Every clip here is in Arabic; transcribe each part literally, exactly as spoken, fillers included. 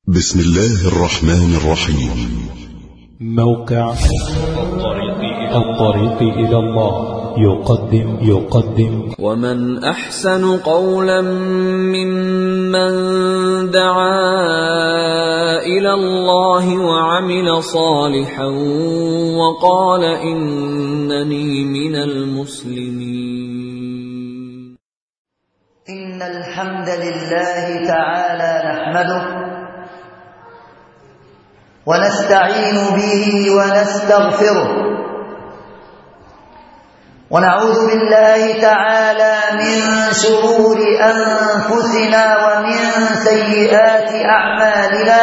بسم الله الرحمن الرحيم. موقع الطريق إلى الله يقدم يقدم ومن أحسن قولا ممن دعا إلى الله وعمل صالحا وقال إنني من المسلمين. إن الحمد لله تعالى نحمده ونستعين به ونستغفره ونعوذ بالله تعالى من شرور أنفسنا ومن سيئات أعمالنا.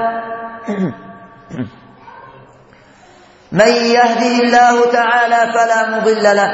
من يهده الله تعالى فلا مضل له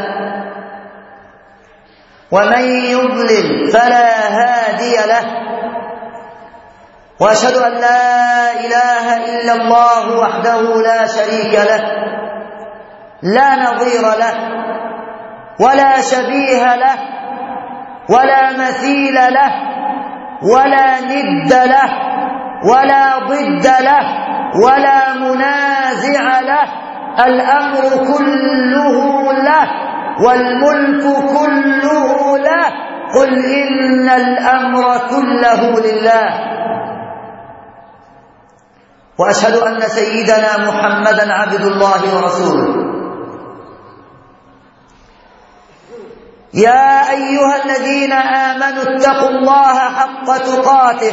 ومن يضلل فلا هادي له، وأشهد أن لا إله إلا الله وحده لا شريك له لا نظير له ولا شبيه له ولا مثيل له ولا ند له ولا ضد له ولا منازع له. الأمر كله له والملك كله له. قل إن الأمر كله لله. وأشهد أن سيدنا محمدا عبد الله ورسوله. يا أيها الذين آمنوا اتقوا الله حق تقاته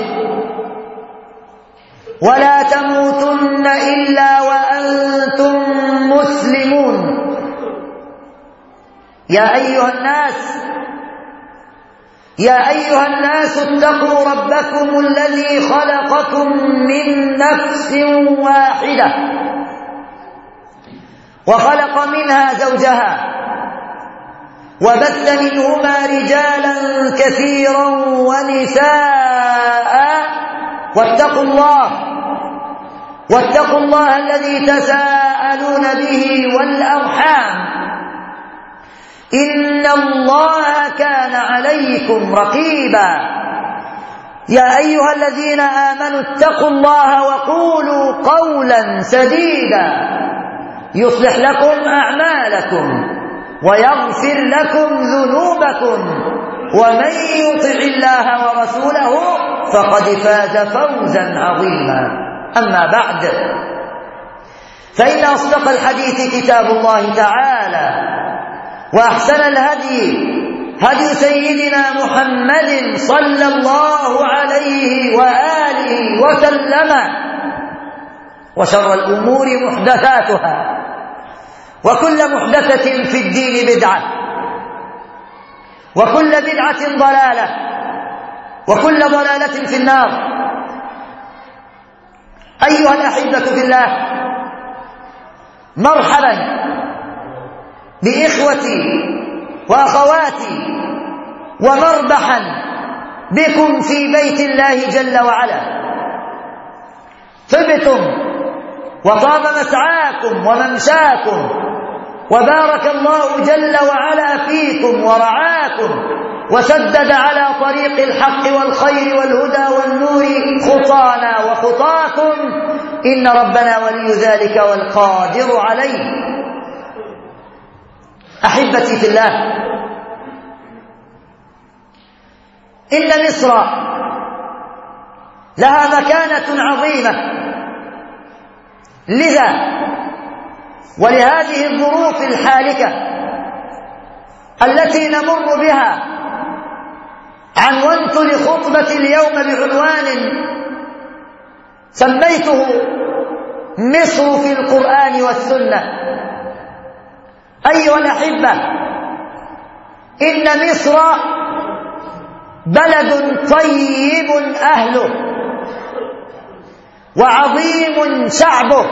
ولا تموتن إلا وأنتم مسلمون. يا أيها الناس يا أيها الناس اتقوا ربكم الذي خلقكم من نفس واحدة وخلق منها زوجها وبث منهما رجالا كثيرا ونساء. واتقوا الله واتقوا الله الذي تساءلون به والأرحام إن الله كان عليكم رقيبا. يا أيها الذين آمنوا اتقوا الله وقولوا قولا سديدا يصلح لكم أعمالكم ويغفر لكم ذنوبكم ومن يطع الله ورسوله فقد فاز فوزا عظيما. أما بعد، فإن أصدق الحديث كتاب الله تعالى، وأحسن الهدي هدي سيدنا محمد صلى الله عليه وآله وسلم، وشر الأمور محدثاتها وكل محدثة في الدين بدعة وكل بدعة ضلالة وكل ضلالة في النار. أيها الأحبة في الله، مرحبا بإخوتي وأخواتي ومربحا بكم في بيت الله جل وعلا. طبتم وطاب مسعاكم وممشاكم وبارك الله جل وعلا فيكم ورعاكم وسدد على طريق الحق والخير والهدى والنور خطانا وخطاكم، إن ربنا ولي ذلك والقادر عليه. أحبتي في الله، إن مصر لها مكانة عظيمة، لذا ولهذه الظروف الحالكة التي نمر بها عنونت لخطبة اليوم بعنوان سميته مصر في القرآن والسنة. أيها الأحبة، إن مصر بلد طيب أهله وعظيم شعبه.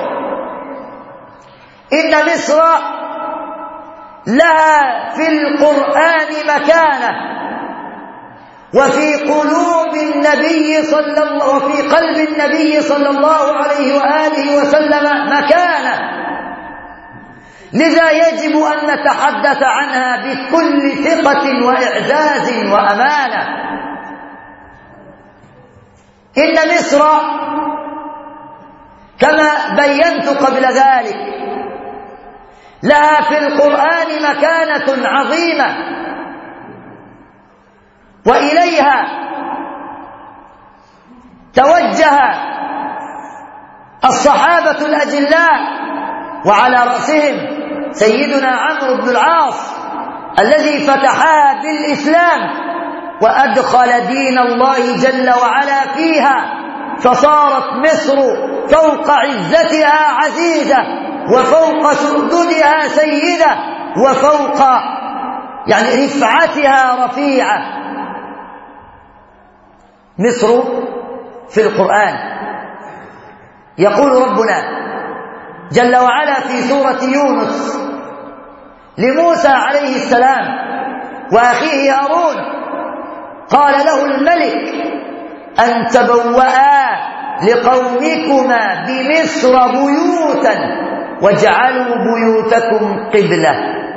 إن مصر لها في القرآن مكانة، وفي قلوب النبي صلى الله وفي قلب النبي صلى الله عليه وآله وسلم مكانة. لذا يجب أن نتحدث عنها بكل ثقة وإعزاز وأمانة. إن مصر كما بينت قبل ذلك لها في القرآن مكانة عظيمة، وإليها توجه الصحابة الأجلاء، وعلى رأسهم سيدنا عمرو بن العاص الذي فتحها بالإسلام وأدخل دين الله جل وعلا فيها، فصارت مصر فوق عزتها عزيزة، وفوق سردها سيدة، وفوق يعني رفعتها رفيعة. مصر في القرآن يقول ربنا جل وعلا في سورة يونس لموسى عليه السلام وأخيه هارون: قال له الملك أن تبوأ لقومكما بمصر بيوتا واجعلوا بيوتكم قبلة.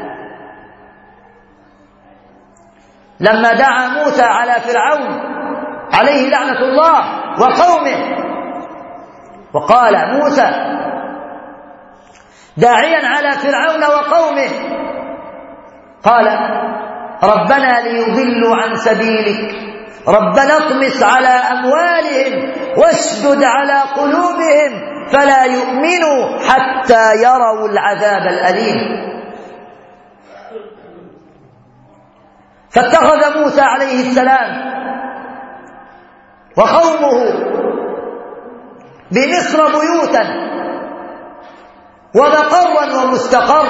لما دعا موسى على فرعون عليه لعنة الله وقومه، وقال موسى داعيا على فرعون وقومه، قال: ربنا ليضلوا عن سبيلك، ربنا اطمس على أموالهم واشدد على قلوبهم فلا يؤمنوا حتى يروا العذاب الأليم. فاتخذ موسى عليه السلام وقومه بمصر بيوتا ومقرا ومستقر.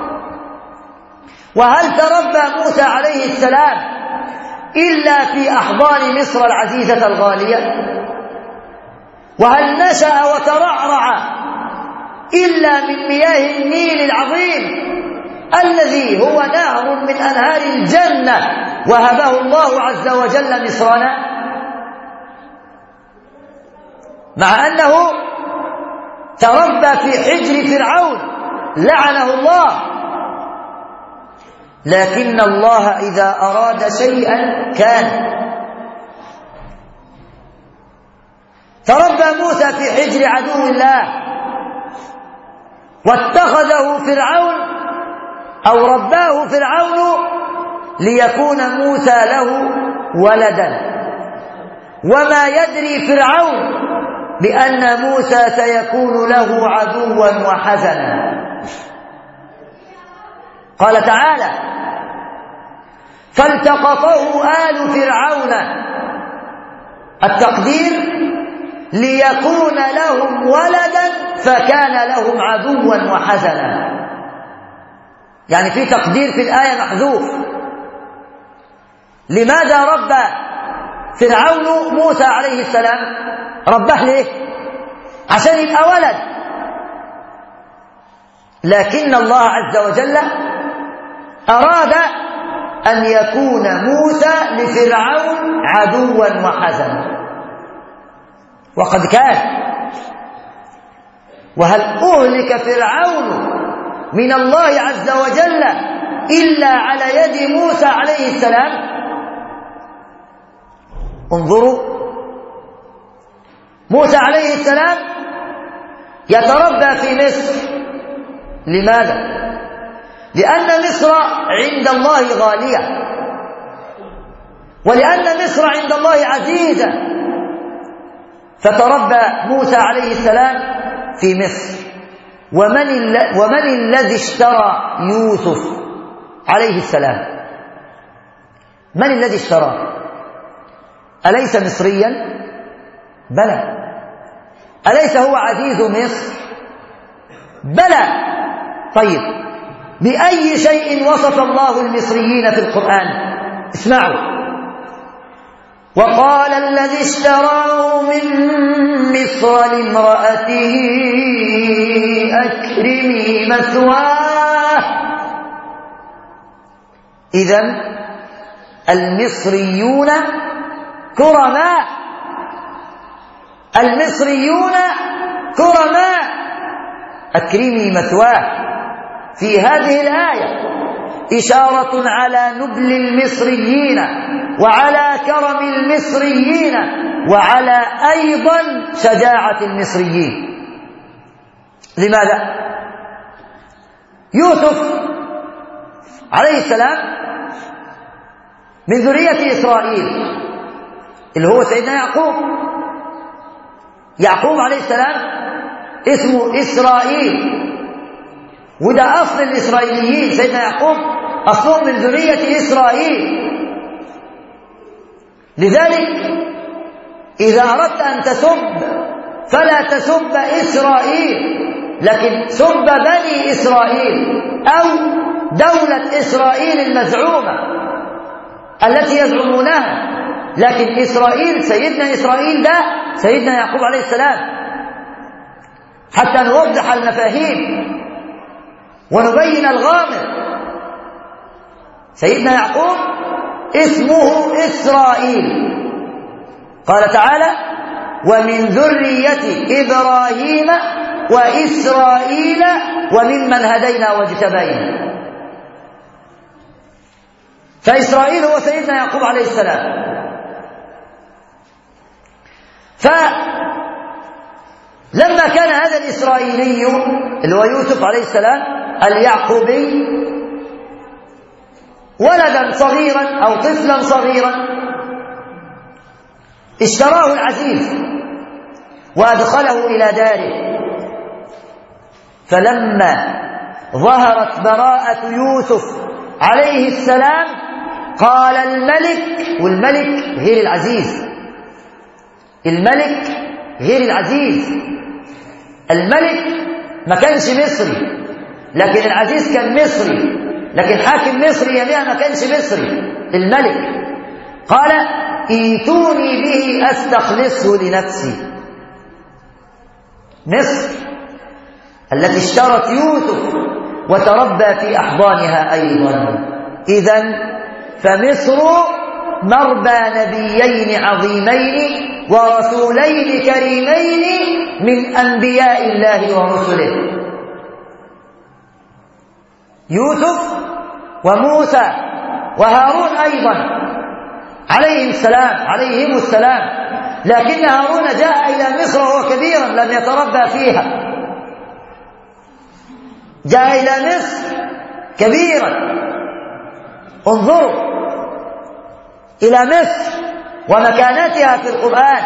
وهل تربى موسى عليه السلام إلا في أحضان مصر العزيزة الغالية؟ وهل نشأ وترعرع إلا من مياه النيل العظيم الذي هو نهر من أنهار الجنة وهبه الله عز وجل مصرنا؟ مع أنه تربى في حجر فرعون لعنه الله، لكن الله إذا أراد شيئا كان. تربى موسى في حجر عدو الله، واتخذه فرعون أو رباه فرعون ليكون موسى له ولدا، وما يدري فرعون بأن موسى سيكون له عدوا وحزنا. قال تعالى: فالتقطه آل فرعون، التقدير ليكون لهم ولدا فكان لهم عدوا وحزنا. يعني في تقدير في الآية محذوف. لماذا ربى فرعون موسى عليه السلام؟ رباه ليه؟ عشان يبقى ولد. لكن الله عز وجل أراد أن يكون موسى لفرعون عدوا وحزنا، وقد كان. وهل أهلك فرعون من الله عز وجل إلا على يد موسى عليه السلام؟ انظروا، موسى عليه السلام يتربى في مصر. لماذا؟ لأن مصر عند الله غالية، ولأن مصر عند الله عزيزة، فتربى موسى عليه السلام في مصر. ومن, ومن الذي اشترى يوسف عليه السلام؟ من الذي اشتراه؟ أليس مصريا؟ بلى. أليس هو عزيز مصر؟ بلى. طيب، بأي شيء وصف الله المصريين في القرآن؟ اسمعوا: وقال الذي اشتراه من مصر لامرأته أكرمي مثواه. إذن المصريون كرماء، المصريون كرماء. أكرمي مثواه في هذه الآية إشارة على نبل المصريين وعلى كرم المصريين وعلى أيضا شجاعة المصريين. لماذا؟ يوسف عليه السلام من ذرية إسرائيل اللي هو سيدنا يعقوب. يعقوب عليه السلام اسمه إسرائيل، وده أصل الإسرائيليين. سيدنا يعقوب أصلهم من ذرية إسرائيل. لذلك إذا أردت أن تسب فلا تسب إسرائيل، لكن سب بني إسرائيل أو دولة إسرائيل المزعومة التي يزعمونها. لكن إسرائيل سيدنا إسرائيل ده سيدنا يعقوب عليه السلام، حتى نوضح المفاهيم ونبين الغامض. سيدنا يعقوب اسمه إسرائيل. قال تعالى: ومن ذرية إبراهيم وإسرائيل وممن هدينا واجتبينا. فإسرائيل هو سيدنا يعقوب عليه السلام. فلما كان هذا الإسرائيلي اللي هو يوسف عليه السلام اليعقوبي ولدا صغيرا أو طفلا صغيرا، اشتراه العزيز وأدخله إلى داره. فلما ظهرت براءة يوسف عليه السلام قال الملك، والملك غير العزيز، الملك غير العزيز. الملك ما كانش مصري، لكن العزيز كان مصري، لكن حاكم مصري يبيها ما كانش مصري. الملك قال: ائتوني به أستخلصه لنفسي. مصر التي اشترت يوسف وتربى في أحضانها أيضا. إذن فمصر مربى نبيين عظيمين ورسولين كريمين من أنبياء الله ورسله، يوسف وموسى وهارون أيضا عليهم السلام عليهم السلام. لكن هارون جاء إلى مصر وهو كبيرا لم يتربى فيها، جاء إلى مصر كبيرا. انظروا إلى مصر ومكانتها في القرآن،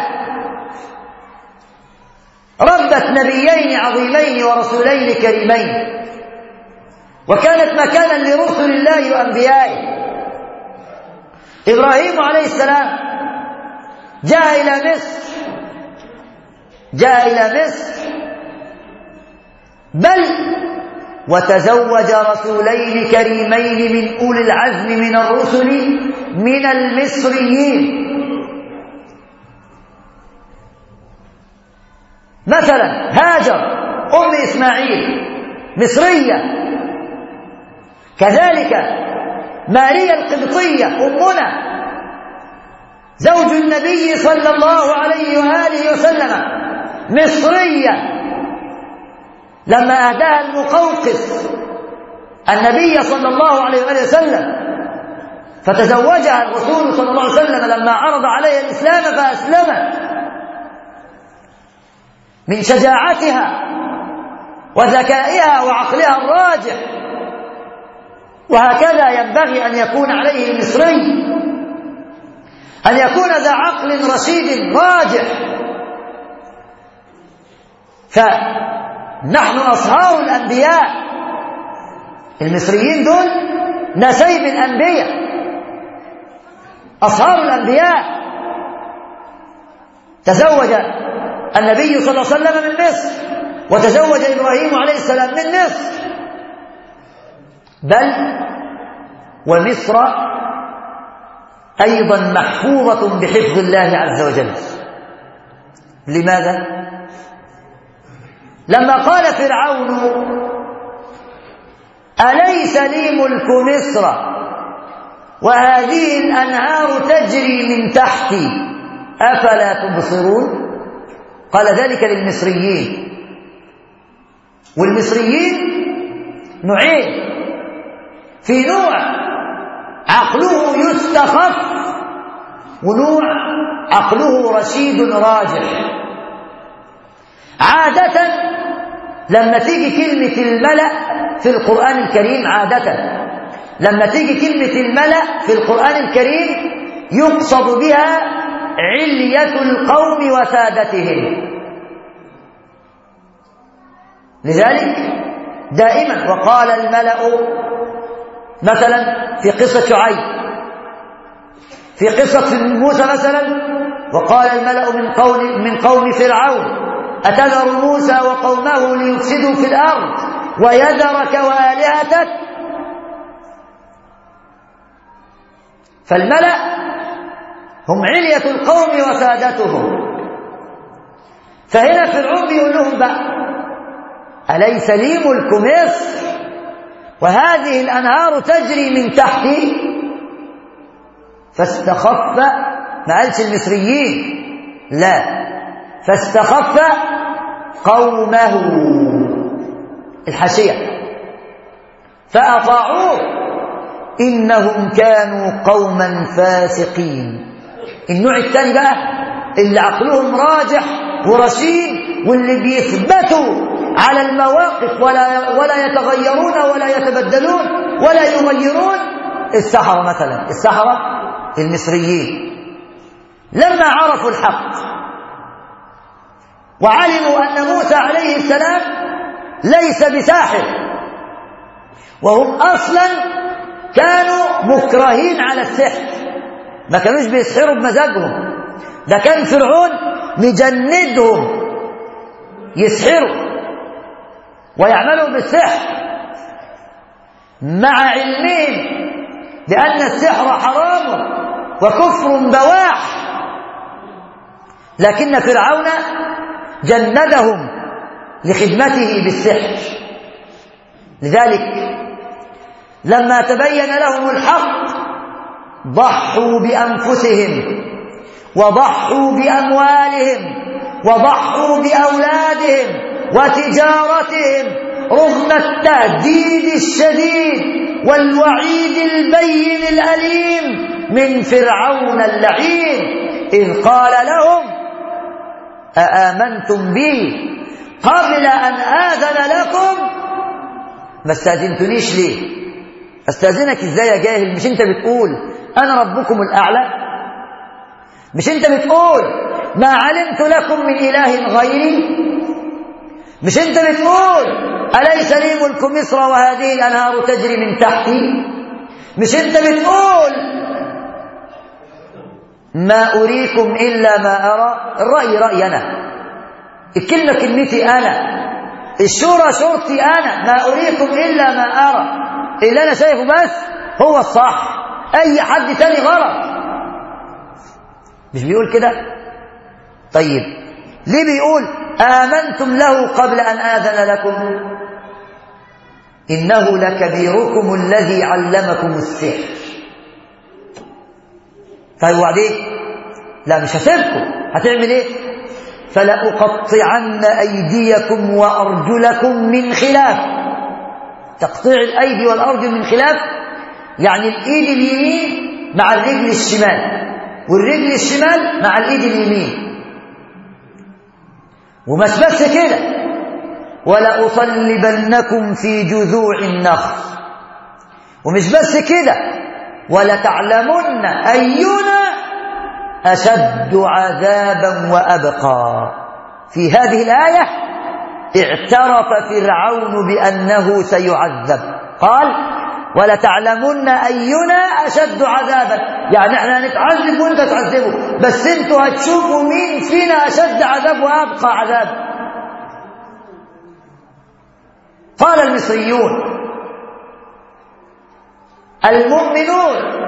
ربت نبيين عظيمين ورسولين كريمين، وكانت مكانا لرسل الله وأنبيائه. إبراهيم عليه السلام جاء إلى مصر جاء إلى مصر بل وتزوج رسولين كريمين من أولي العزم من الرسل من المصريين. مثلا هاجر أم إسماعيل مصرية، كذلك ماريا القبطية أمنا زوج النبي صلى الله عليه وآله وسلم مصرية، لما أهداها المقوقس النبي صلى الله عليه وآله وسلم فتزوجها الرسول صلى الله عليه وسلم لما عرض عليها الإسلام فأسلمت. من شجاعتها وذكائها وعقلها الراجح. وهكذا ينبغي أن يكون عليه المصري، أن يكون ذا عقل رشيد راجح. فنحن أصهار الأنبياء، المصريين دول نسيب الأنبياء، أصهار الأنبياء. تزوج النبي صلى الله عليه وسلم من مصر، وتزوج إبراهيم عليه السلام من مصر، بل ومصر أيضا محفوظة بحفظ الله عز وجل. لماذا؟ لما قال فرعون: أليس لي ملك مصر وهذه الأنهار تجري من تحتي أفلا تبصرون؟ قال ذلك للمصريين. والمصريين نوعين، في نوع عقله يستخف، ونوع عقله رشيد راجح. عادة لما تيجي كلمة الملأ في القرآن الكريم عادة لما تيجي كلمة الملأ في القرآن الكريم يقصد بها علية القوم وسادتهم. لذلك دائما وقال الملأ مثلا في قصة شعيب، في قصة موسى مثلا وقال الملأ من قوم من قوم فرعون أتذر موسى وقومه ليفسدوا في الأرض ويذرك وآلهتك. فالملأ هم علية القوم وسادتهم. فهنا فرعون بيقول لهم بقى أليس لي ملك مصر وهذه الأنهار تجري من تحتي؟ فاستخف، ما قالش المصريين، لا، فاستخف قومه الحاشية فأطاعوه إنهم كانوا قوما فاسقين. النوع الثاني بقى اللي عقلهم راجح ورشيد واللي بيثبتوا على المواقف ولا ولا يتغيرون ولا يتبدلون ولا يغيرون. السحرة مثلا، السحرة المصريين لما عرفوا الحق وعلموا أن موسى عليه السلام ليس بساحر، وهم أصلا كانوا مكرهين على السحر، ما كانوش بيسحروا بمزاجهم، ده كان فرعون مجندهم يسحروا ويعملوا بالسحر مع علمهم بأن السحر حرام وكفر بواح. لكن فرعون جندهم لخدمته بالسحر. لذلك لما تبين لهم الحق ضحوا بأنفسهم وضحوا بأموالهم وضحوا بأولادهم وتجارتهم رغم التهديد الشديد والوعيد البين الأليم من فرعون اللعين، إذ قال لهم أآمنتم بي قبل أن آذن لكم؟ ما استأذنتنيش ليه؟ استأذنك ازاي يا جاهل؟ مش انت بتقول أنا ربكم الأعلى؟ مش انت بتقول ما علمت لكم من إله غيري؟ مش انت بتقول أليس لي ملك مصر وهذه الأنهار تجري من تحتي؟ مش انت بتقول ما أريكم إلا ما أرى؟ الرأي رأيي أنا، الكلمة كلمتي أنا، الشورى شورتي أنا، ما أريكم إلا ما أرى، اللي أنا شايفه بس هو الصح، أي حد تاني غلط. مش بيقول كده؟ طيب ليه بيقول آمنتم له قبل أن آذن لكم؟ إنه لكبيركم الذي علمكم السحر. طيب وبعدين؟ لا مش هسيبكم، هتعمل ايه؟ فلأقطعن أيديكم وأرجلكم من خلاف. تقطيع الأيدي والأرجل من خلاف يعني الإيد اليمين مع الرجل الشمال والرجل الشمال مع الإيد اليمين. ومش بس كده، ولأصلبنكم في جذوع النخل. ومش بس كده، ولتعلمن أينا أشد عذابا وأبقى. في هذه الآية اعترف فرعون بأنه سيعذب، قال ولتعلمن أينا أشد عذابا، يعني احنا هنتعذب وانت تعذبوا، بس انتوا هتشوفوا مين فينا أشد عذاب وأبقى عذاب. قال المصريون المؤمنون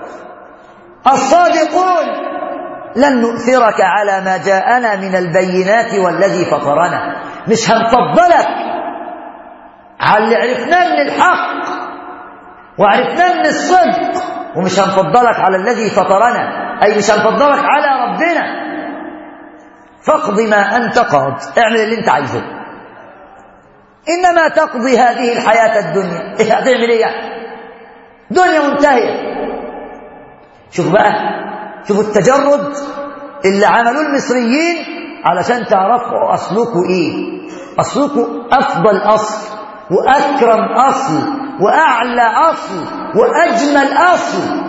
الصادقون لن نؤثرك على ما جاءنا من البينات والذي فطرنا، مش هنفضلك على اللي عرفناه من الحق وعرفناه من الصدق، ومش هنفضلك على الذي فطرنا، أي مش هنفضلك على ربنا. فاقض ما أنت قاض، اعمل اللي انت عايزه، إنما تقضي هذه الحياة الدنيا. إيه هتعمل إيه يعني؟ دنيا منتهية. شوف بقى، شوفوا التجرد اللي عملوه المصريين علشان تعرفوا أصلكوا إيه. أصلكم أفضل أصل وأكرم أصل وأعلى أصل وأجمل أصل.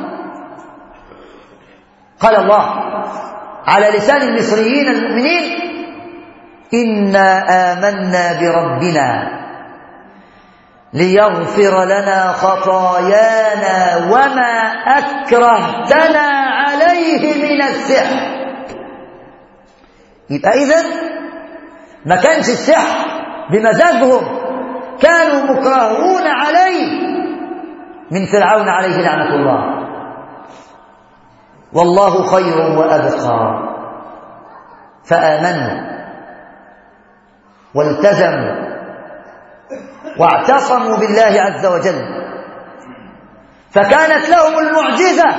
قال الله على لسان المصريين المؤمنين: إنا آمنا بربنا ليغفر لنا خطايانا وما أكرهتنا عليه من السحر. يبقى إذن ما كانش السحر بمزاجهم، كانوا مكرهون عليه من فرعون عليه لعنة الله. والله خير وأبقى. فآمنوا والتزموا واعتصموا بالله عز وجل، فكانت لهم المعجزة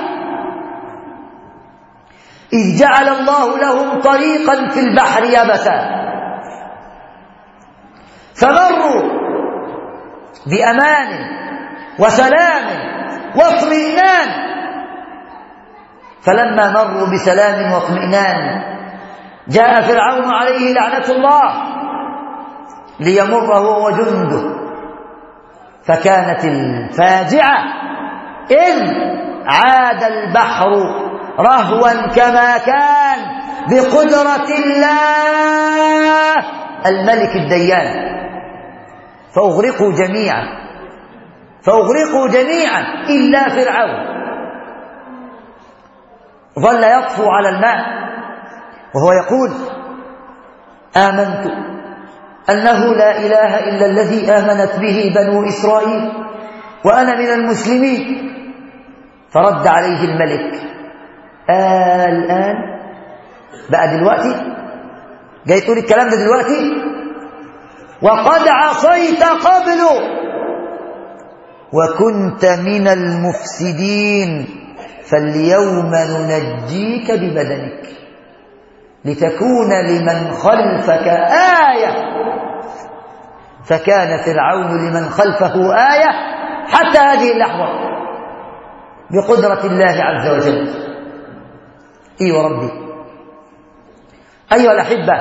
إذ جعل الله لهم طريقا في البحر يبسا، فمروا بأمان وسلام واطمئنان. فلما مروا بسلام واطمئنان جاء فرعون عليه لعنة الله ليمر هو وجنده، فكانت الفاجعة إذ عاد البحر رهوا كما كان بقدرة الله الملك الديان، فأغرقوا جميعا فأغرقوا جميعا إلا فرعون، ظل يطفو على الماء وهو يقول: آمنت أنه لا إله إلا الذي آمنت به بنو إسرائيل وأنا من المسلمين. فرد عليه الملك: آه الآن بقى دلوقتي جاي تقول الكلام ده دلوقتي؟ وقد عصيت قبل وكنت من المفسدين، فاليوم ننجيك ببدنك لتكون لمن خلفك آية. فكان فرعون لمن خلفه آية حتى هذه اللحظة بقدرة الله عز وجل. إي وربي. أيها الأحبة،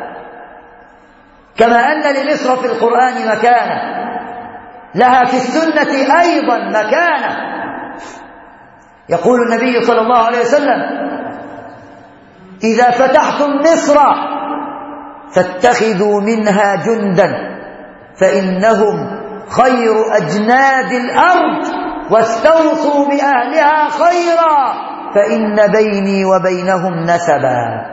كما أن لمصر في القرآن مكانة، لها في السنة أيضا مكانة. يقول النبي صلى الله عليه وسلم: إذا فتحتم مصر فاتخذوا منها جندا فإنهم خير أجناد الأرض، واستوصوا بأهلها خيرا فإن بيني وبينهم نسبا.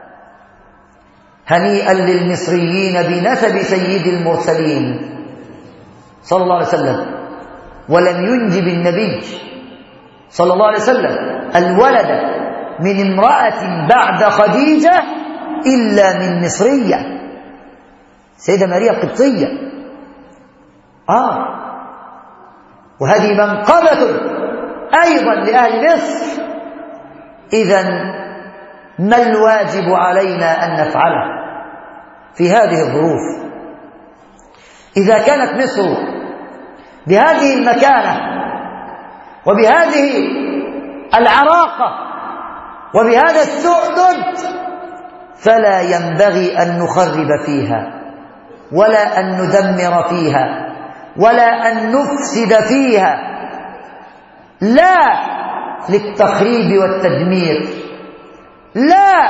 هنيئا للمصريين بنسب سيد المرسلين صلى الله عليه وسلم. ولم ينجب النبي صلى الله عليه وسلم الولد من امرأة بعد خديجة إلا من مصرية، سيدة ماريا القبطية. آه وهذه منقبة أيضا لأهل مصر. إذن ما الواجب علينا أن نفعله في هذه الظروف؟ إذا كانت مصر بهذه المكانة وبهذه العراقة وبهذا السؤدد، فلا ينبغي أن نخرب فيها ولا أن ندمر فيها ولا أن نفسد فيها، لا للتخريب والتدمير، لا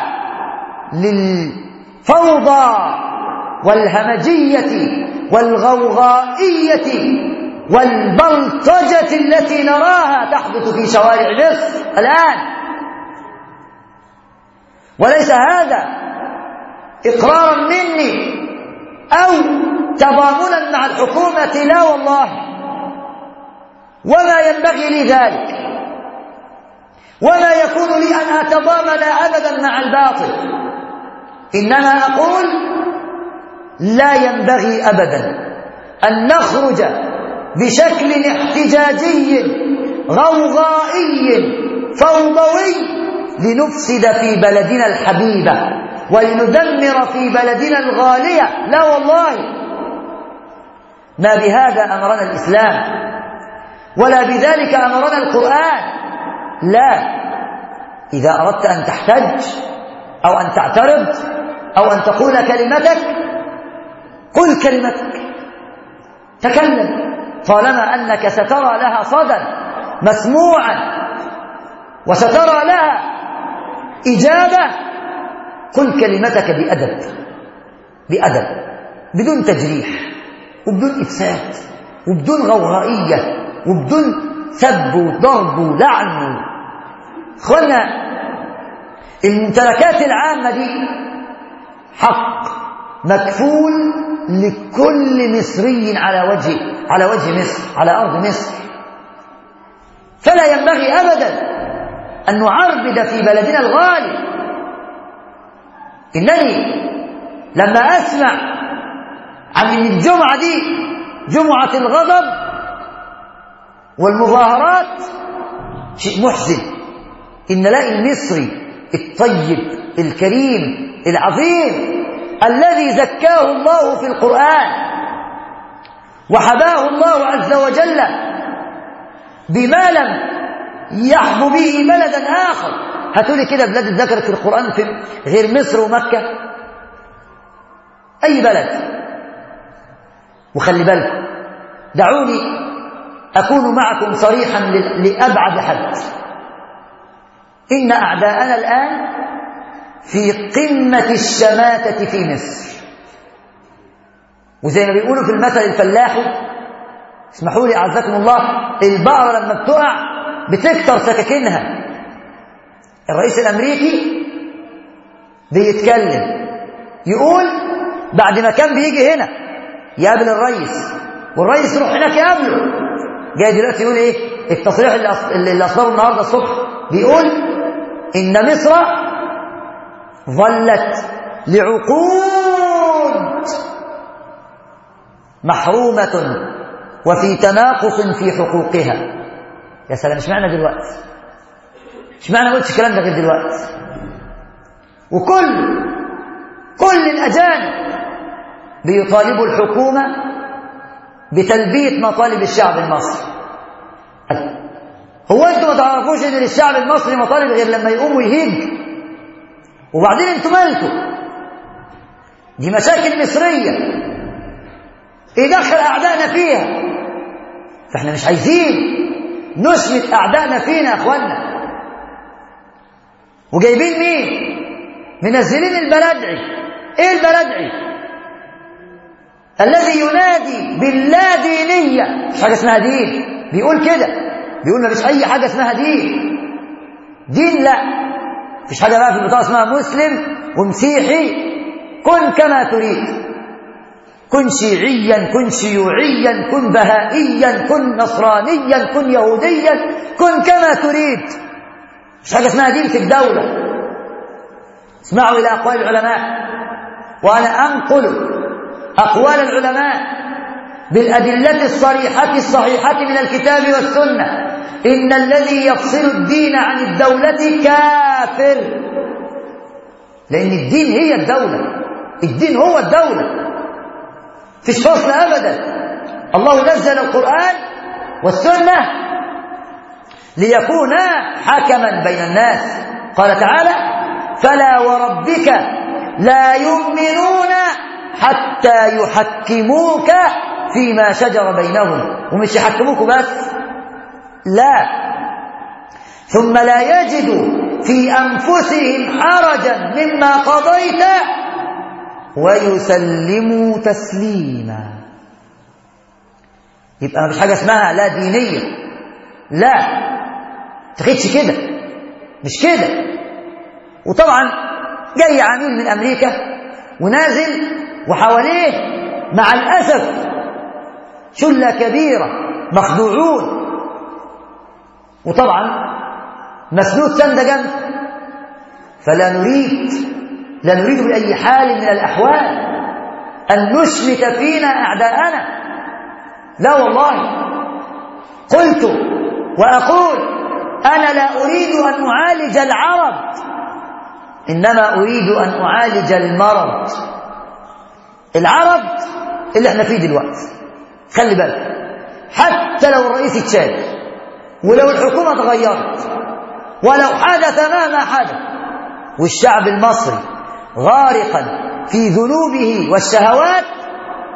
للفوضى والهمجية والغوغائية والبلطجة التي نراها تحدث في شوارع مصر الآن. وليس هذا إقرارا مني أو تضامنا مع الحكومة، لا والله، وما ينبغي لي ذلك، ولا يكون لي أن أتضامن أبدا مع الباطل. إنما أقول لا ينبغي أبدا أن نخرج بشكل احتجاجي غوغائي فوضوي لنفسد في بلدنا الحبيبة ولندمر في بلدنا الغالية، لا والله، ما بهذا أمرنا الإسلام ولا بذلك أمرنا القرآن. لا، إذا أردت أن تحتج أو أن تعترض أو أن تقول كلمتك قل كلمتك، تكلم، طالما أنك سترى لها صدى مسموعا وسترى لها إجابة، قل كلمتك بأدب، بأدب، بدون تجريح وبدون إفساد وبدون غوغائية وبدون سب وضرب ولعن. اخوانا، الممتلكات العامة دي حق مكفول لكل مصري على وجه على وجه مصر، على أرض مصر. فلا ينبغي أبدا أن نعربد في بلدنا الغالي. إنني لما أسمع عن أن الجمعة دي جمعة الغضب والمظاهرات شيء محزن، إن نلاقي المصري الطيب الكريم العظيم الذي زكاه الله في القرآن وحباه الله عز وجل بما لم يحظو به بلدا آخر. هاتولي كده بلاد ذكرت في القرآن في غير مصر ومكة، أي بلد. وخلي بالكم، دعوني أكون معكم صريحا لأبعد حد، إن أعداءنا الآن في قمة الشماتة في مصر. وزي ما بيقولوا في المثل الفلاحي، اسمحوا لي أعزكم الله، البقرة لما بتقع بتكتر سكاكينها. الرئيس الأمريكي بيتكلم يقول بعد ما كان بيجي هنا يقابل الرئيس والرئيس يروح هناك يقابله، جاي دلوقتي يقول ايه؟ التصريح اللي اصدره النهارده الصبح بيقول ان مصر ظلت لعقود محرومة وفي تناقص في حقوقها. يا سلام، مش معنى دلوقتي، مش معنى ما قلتش الكلام ده غير دلوقتي. وكل كل الأجانب بيطالبوا الحكومة بتلبية مطالب الشعب المصري. هو انتوا ما تعرفوش ان للشعب المصري مطالب غير لما يقوم ويهيج؟ وبعدين انتوا مالكم؟ دي مشاكل مصرية يدخل أعدائنا فيها، فاحنا مش عايزين نشمت أعدائنا فينا يا أخوانا. وجايبين مين؟ منزلين البلدعي. ايه البلدعي؟ الذي ينادي باللا دينية، مش حاجة اسمها دين، بيقول كده، بيقول ما فيش أي حاجة اسمها دين. دين لا، مفيش حاجة بقى في البطاقة اسمها مسلم ومسيحي. كن كما تريد، كن شيعيا، كن شيوعيا، كن بهائيا، كن نصرانيا، كن يهوديا، كن كما تريد. مش حاجة اسمها دين في الدولة. اسمعوا إلى أقوال العلماء، وأنا أنقل أقوال العلماء بالأدلة الصريحة الصحيحة من الكتاب والسنة. إن الذي يفصل الدين عن الدولة كافر، لأن الدين هي الدولة، الدين هو الدولة، فيش فصل أبدا. الله نزل القرآن والسنة ليكونا حكما بين الناس. قال تعالى: فلا وربك لا يؤمنون حتى يحكموك فيما شجر بينهم. ومش يحكموك بس، لا، ثم لا يجدوا في أنفسهم حرجا مما قضيت ويسلموا تسليما. يبقى مفيش حاجة اسمها لا دينية، لا، تخدش كده، مش كده. وطبعا جاي عميل من أمريكا ونازل وحواليه مع الأسف شلة كبيرة مخدوعون، وطبعا مسنود سند جنب. فلا نريد لا نريد بأي حال من الأحوال أن نشمت فينا أعداءنا، لا والله. قلت وأقول: أنا لا أريد أن أعالج العرب، إنما أريد أن أعالج المرض. العرض اللي احنا فيه دلوقتي، خلي بالك، حتى لو الرئيس اتشال ولو الحكومة اتغيرت ولو حدث مهما حدث، والشعب المصري غارقا في ذنوبه والشهوات،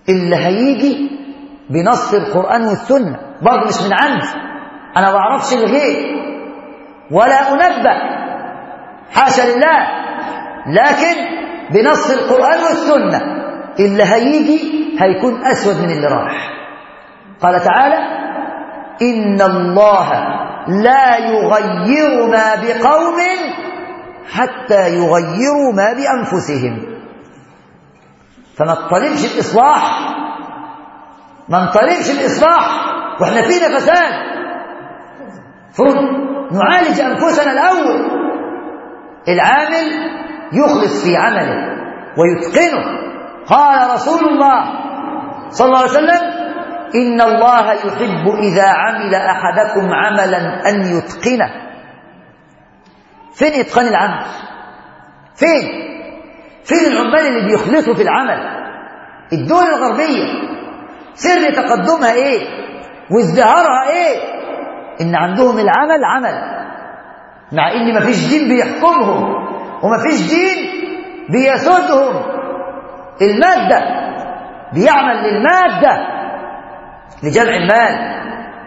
اللي هيجي بنص القرآن والسنة، برضه مش من عندي، أنا ما بعرفش الغيب ولا أنبأ، حاشا لله، لكن بنص القرآن والسنة اللي هيجي هيكون أسود من اللي راح. قال تعالى: إن الله لا يغير ما بقوم حتى يغيروا ما بأنفسهم. فما نطلبش الإصلاح، ما نطلبش الإصلاح وإحنا فينا فساد. فرض نعالج أنفسنا الأول. العامل يخلص في عمله ويتقنه. قال رسول الله صلى الله عليه وسلم: إن الله يحب إذا عمل أحدكم عملا أن يتقنه. فين إتقان العمل؟ فين؟ فين العمال اللي بيخلصوا في العمل؟ الدول الغربية سر تقدمها إيه وازدهارها إيه؟ إن عندهم العمل عمل، مع إن مفيش دين بيحكمهم ومفيش دين بيسودهم. المادة بيعمل للمادة لجمع المال،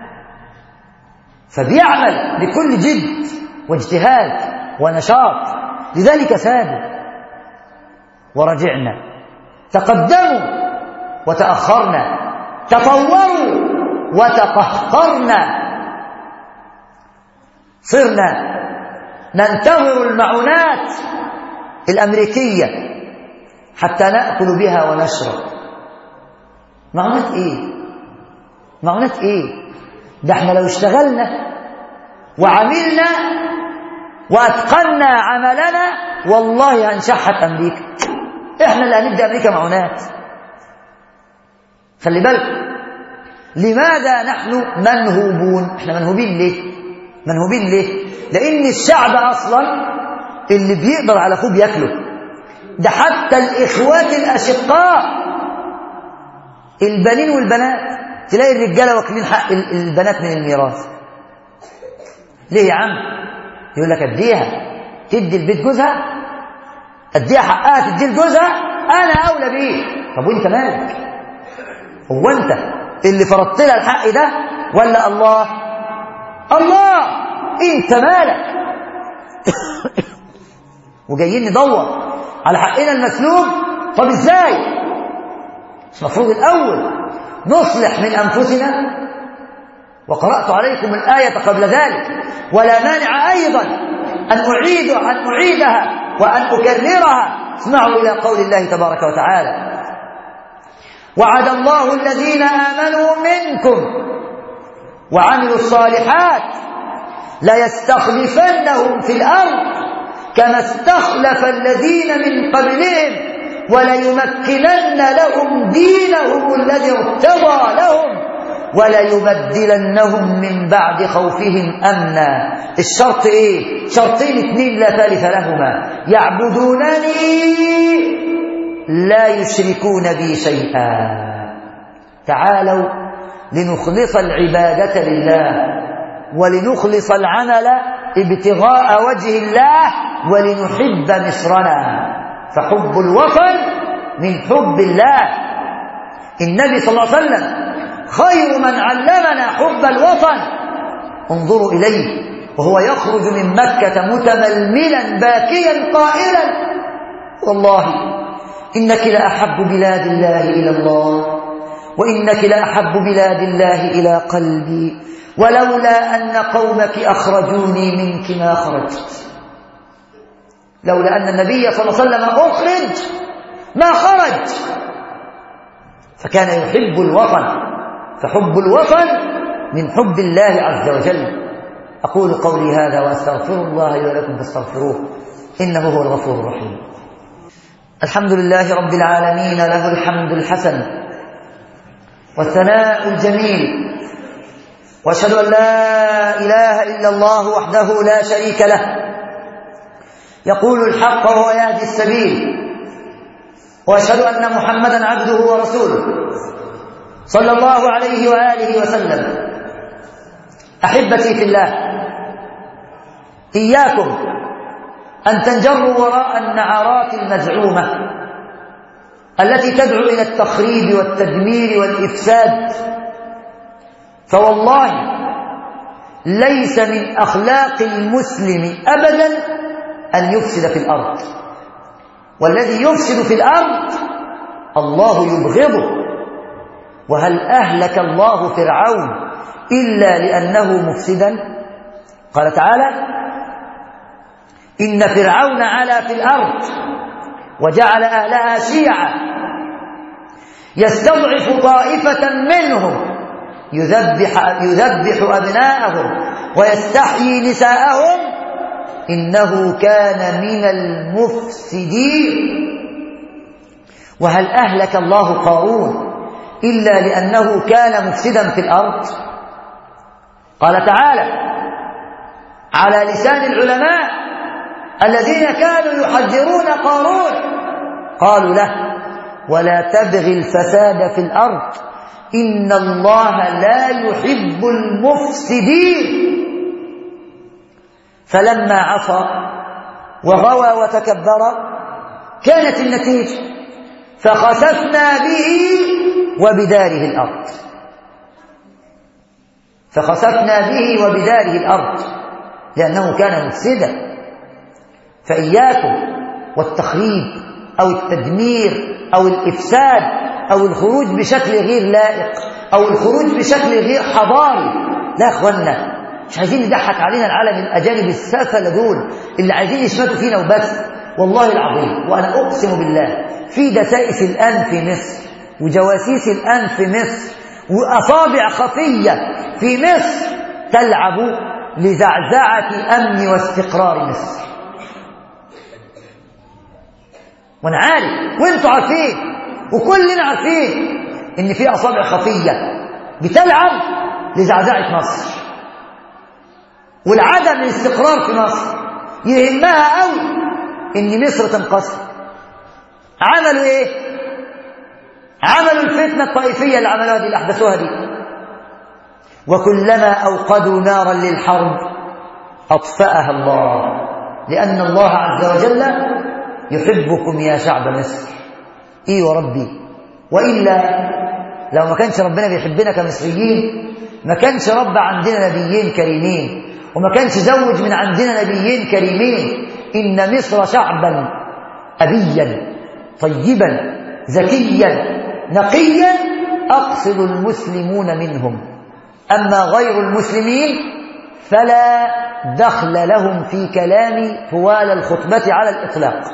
فبيعمل بكل جد واجتهاد ونشاط. لذلك سادوا ورجعنا، تقدموا وتأخرنا، تطوروا وتقهقرنا، صرنا ننتظر المعونات الأمريكية حتى نأكل بها ونشرب. معونات إيه؟ معونات إيه؟ ده احنا لو اشتغلنا وعملنا وأتقنا عملنا والله هنشحت أمريكا. احنا اللي هندي أمريكا معونات. خلي بالك، لماذا نحن منهوبون؟ احنا منهوبين ليه؟ منهوبين ليه؟ لأن الشعب أصلا اللي بيقدر على أخوه بياكله. ده حتى الإخوات الأشقاء البنين والبنات تلاقي الرجالة واكلين حق البنات من الميراث. ليه يا عم؟ يقول لك اديها، تدي البيت جوزها، اديها حقها تدي لجوزها، أنا أولى بيه. طب وأنت مالك؟ هو أنت اللي فرضت لها الحق ده ولا الله؟ الله. أنت مالك؟ وجايين ندور على حقنا المسلوب. طب ازاي؟ مش المفروض الأول نصلح من أنفسنا؟ وقرأت عليكم الآية قبل ذلك: ولا مانع أيضا أن أعيد أن أعيدها وأن أكررها. اسمعوا إلى قول الله تبارك وتعالى: وعد الله الذين آمنوا منكم وعملوا الصالحات ليستخلفنهم في الأرض كما استخلف الذين من قبلهم وليمكنن لهم دينهم الذي ارتضى لهم وليبدلنهم من بعد خوفهم أمنا. الشرط إيه؟ شرطين اثنين لا ثالث لهما: يعبدونني لا يشركون بي شيئا. تعالوا لنخلص العبادة لله ولنخلص العمل ابتغاء وجه الله ولنحب مصرنا، فحب الوطن من حب الله. النبي صلى الله عليه وسلم خير من علمنا حب الوطن. انظروا إليه وهو يخرج من مكة متململا باكيا قائلا: والله إنك لأحب بلاد الله إلى الله، وإنك لأحب بلاد الله إلى قلبي، ولولا أن قومك أخرجوني منك ما خرجت. لولا أن النبي صلى الله عليه وسلم أخرج ما خرج. فكان يحب الوطن، فحب الوطن من حب الله عز وجل. أقول قولي هذا وأستغفر الله لي ولكم فاستغفروه إنه هو الغفور الرحيم. الحمد لله رب العالمين، له الحمد الحسن والثناء الجميل، وأشهد أن لا إله إلا الله وحده لا شريك له يقول الحق وهو يهدي السبيل، وأشهد أن محمدا عبده ورسوله صلى الله عليه وآله وسلم. أحبتي في الله، إياكم أن تنجروا وراء النعرات المزعومة التي تدعو إلى التخريب والتدمير والإفساد، فوالله ليس من أخلاق المسلم أبدا أن يفسد في الأرض، والذي يفسد في الأرض الله يبغضه. وهل أهلك الله فرعون إلا لأنه مفسدا؟ قال تعالى: إن فرعون علا في الأرض وجعل أهلها شيعا يستضعف طائفة منهم يذبح, يذبح أبناءهم ويستحيي نساءهم إنه كان من المفسدين. وهل أهلك الله قارون إلا لأنه كان مفسدا في الأرض؟ قال تعالى على لسان العلماء الذين كانوا يحذرون قارون، قالوا له: ولا تبغي الفساد في الأرض إن الله لا يحب المفسدين. فلما عصى وغوى وتكبر كانت النتيجة فخسفنا به وبداره الأرض فخسفنا به وبداره الأرض لأنه كان مفسدا. فإياكم والتخريب أو التدمير أو الإفساد أو الخروج بشكل غير لائق أو الخروج بشكل غير حضاري. لا أخوانا، مش عايزين نضحك علينا العالم الأجانب السافلة دول اللي عايزين يشمتوا فينا وبس. والله العظيم وأنا أقسم بالله في دسائس الآن في مصر وجواسيس الآن في مصر وأصابع خفية في مصر تلعب لزعزعة أمن واستقرار مصر. وأنا عارف وأنتوا عارفين وكلنا عارفين إن في أصابع خفية بتلعب لزعزعة مصر والعدم الاستقرار في مصر. يهمها قوي إن مصر تنقسم. عملوا إيه؟ عملوا الفتنة الطائفية اللي عملوها دي، اللي أحدثوها دي. وكلما أوقدوا نارا للحرب أطفأها الله، لأن الله عز وجل يحبكم يا شعب مصر. إيه وربي، وإلا لو ما كانش ربنا بيحبنا كمصريين ما كانش رب عندنا نبيين كريمين وما كانش زوج من عندنا نبيين كريمين. إن مصر شعبا أبيا طيبا ذكيا نقيا أقصد المسلمون منهم، أما غير المسلمين فلا دخل لهم في كلامي طوال الخطبة على الإطلاق،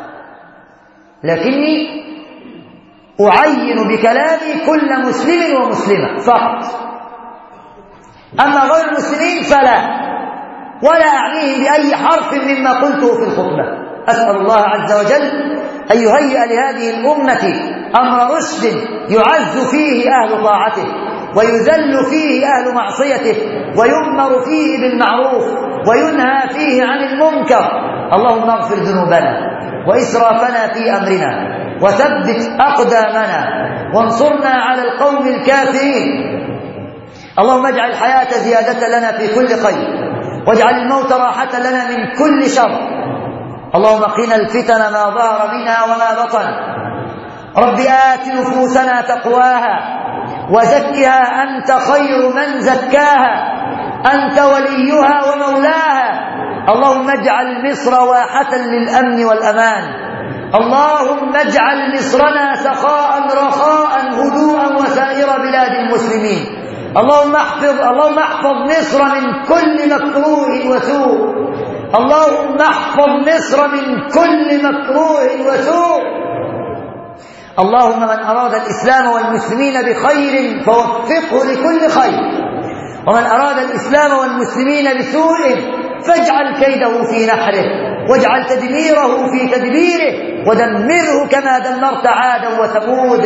لكني أعين بكلامي كل مسلم ومسلمة فقط. أما غير المسلمين فلا، ولا أعنيه بأي حرف مما قلته في الخطبة. أسأل الله عز وجل أن يهيئ لهذه الأمة أمر رشد يعز فيه أهل طاعته ويذل فيه أهل معصيته ويؤمر فيه بالمعروف وينهى فيه عن المنكر. اللهم اغفر ذنوبنا وإسرافنا في أمرنا وثبت أقدامنا وانصرنا على القوم الكافرين. اللهم اجعل الحياة زيادة لنا في كل خير واجعل الموت راحة لنا من كل شر. اللهم قنا الفتن ما ظهر منها وما بطن. رب آت نفوسنا تقواها وزكها أنت خير من زكاها أنت وليها ومولاها. اللهم اجعل مصر واحة للأمن والأمان. اللهم اجعل مصرنا سخاء رخاء هدوءا وسائر بلاد المسلمين. اللهم احفظ اللهم احفظ مصر من كل مكروه وسوء. اللهم احفظ مصر من كل مكروه وسوء. اللهم من أراد الإسلام والمسلمين بخير فوفقه لكل خير، ومن أراد الإسلام والمسلمين بسوء فاجعل كيده في نحره واجعل تدميره في تدبيره ودمره كما دمرت عادا وثمود.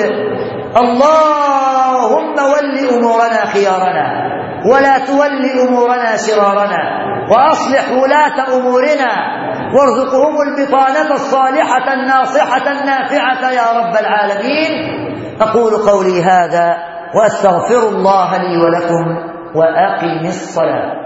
اللهم ول أمورنا خيارنا ولا تول أمورنا شرارنا، وأصلح ولاة أمورنا وارزقهم البطانة الصالحة الناصحة النافعة يا رب العالمين. أقول قولي هذا وأستغفر الله لي ولكم وأقم الصلاة.